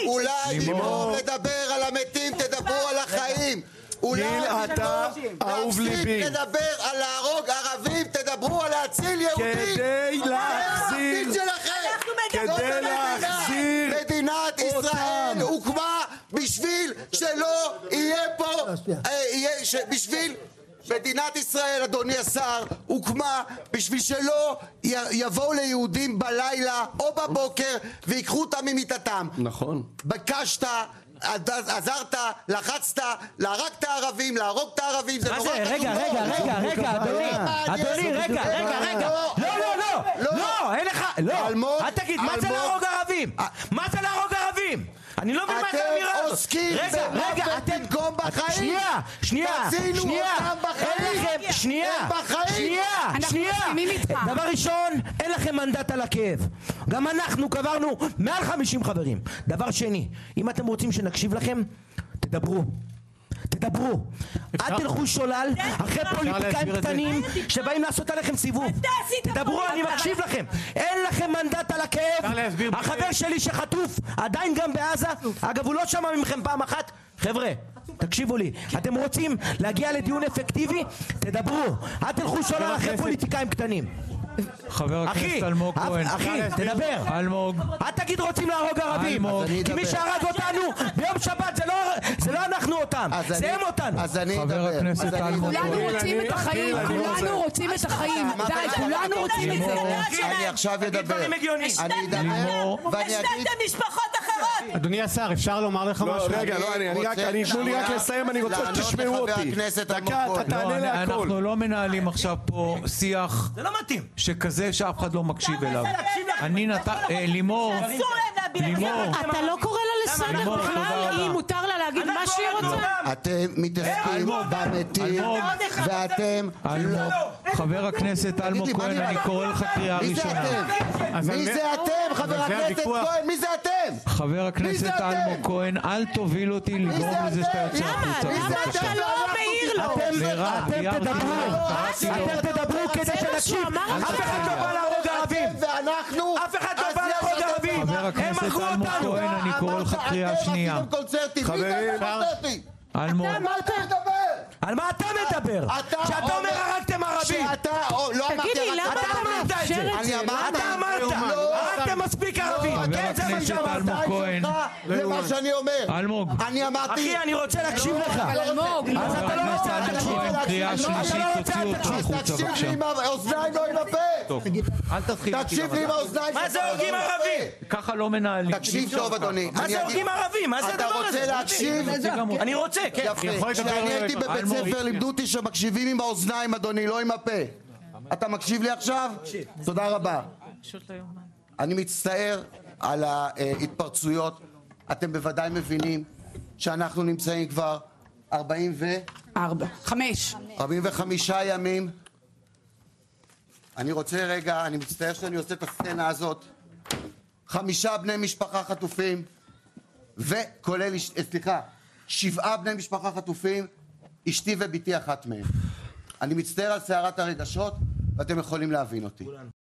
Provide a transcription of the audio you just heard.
אולי במקום לדבר על המתים תדברו על החיים. אולי להפסיק לדבר על להרוג ערבים, תדברו על להציל יהודים. כדי להחזיר מדינת ישראל הוקמה בשביל שלא יהיה פה, בשביל מדינת ישראל, אדוני השר, הוקמה בשביל שלא יבואו ליהודים בלילה או בבוקר ויקחו אותם ממיטתם. נכון. בקשת, עזרת, לחצת, להרגת הערבים, להרוג את הערבים, זה נורא חשוב. רגע, אדוני, לא, אין לך, לא, אל תגיד, מה זה להרוג ערבים? מה זה להרוג ערבים? אני לא מבין מה זה האמירה הזאת. אתם עוסקים במוות במקום בחיים. שנייה. דבר ראשון, אין לכם מנדט על הכאב. גם אנחנו קברנו מעל 50 חברים. דבר שני, אם אתם רוצים שנקשיב לכם, תדברו. אל תלכו שולל אחרי פוליטיקאים קטנים שבאים לעשות עליכם סיבוב. תדברו, אני מקשיב לכם. אין לכם מנדט על הכאב. החבר שלי שחטוף עדיין גם בעזה, אגב הוא לא שמע ממכם פעם אחת. חבר'ה, תקשיבו לי, אתם רוצים להגיע לדיון אפקטיבי? תדברו, אל תלכו שולל אחרי פוליטיקאים קטנים. חבר הכנסת אלמוג כהן. אחי, תדבר. אלמוג. אל תגיד רוצים להרוג ערבים. כי מי שהרג אותנו ביום שבת זה לא אנחנו אותם, זה הם אותנו. חבר הכנסת אלמוג כהן. כולנו רוצים את החיים, כולנו רוצים את החיים. די, כולנו רוצים את זה. אני עכשיו אדבר. אני אדבר ואני אגיד... משפחות אחרות. אדוני השר, אפשר לומר לך משהו? רגע, לא, תנו לי רק לסיים, אני רוצה שתשמעו אותי. דקה, אתה תענה להכל. אנחנו לא מנהלים עכשיו פה שיח זה לא מתאים. שכזה שאף אחד לא מקשיב אליו. לימור, אתה לא קורא לה לסדר בכלל, היא מותר לה להגיד מה שהיא רוצה. אתם מתעסקים במתים ואתם... חבר הכנסת אלמוג כהן, אני קורא לך קריאה ראשונה. מי זה אתם, חבר הכנסת כהן? מי זה אתם? חבר הכנסת אלמוג כהן, אל תוביל אותי לגרום לזה שאתה יוצא החוצה. למה אתה לא מעיר לו? אתם תדברו כדי שנקשיב. אף אחד לא בא להרוג ערבים. אף אחד לא בא להרוג ערבים. חבר הכנסת אלמוג כהן, אני קורא לך קריאה שנייה. אלמוג. על מה אתה מדבר? כשאתה אומר הרגתם ערבים. תגיד לי, למה אתה מאפשר את זה? אתה אמרת, הרגתם מספיק ערבים. כן, זה מה שאמרת. למה שאני אומר. אלמוג. אני אמרתי... אחי, אני רוצה להקשיב לך. אלמוג. אז אתה לא רוצה להקשיב. קריאה שלישית, תוציא אותו החוצה בבקשה. תקשיב לי עם האוזניים, לא עם הפה. תקשיב לי עם האוזניים. מה זה הורגים ערבים? ככה לא מנהלים. תקשיב טוב, אדוני. מה זה הורגים ערבים? מה זה הדבר הזה? אתה רוצה להקשיב? אני רוצה, כן. יפה. כשאני הייתי בבית ספר לימדו אותי שמקשיבים עם האוזניים, אדוני, לא עם הפה. אתה מקשיב לי עכשיו? תודה רבה. אני מצטער על ההתפרצויות. אתם בוודאי מבינים שאנחנו נמצאים כבר 45 ימים. אני רוצה רגע, אני מצטער שאני עושה את הסצנה הזאת. 5 בני משפחה חטופים, וכולל, 7 בני משפחה חטופים, אשתי וביתי אחת מהם. אני מצטער על סערת הרגשות, ואתם יכולים להבין אותי.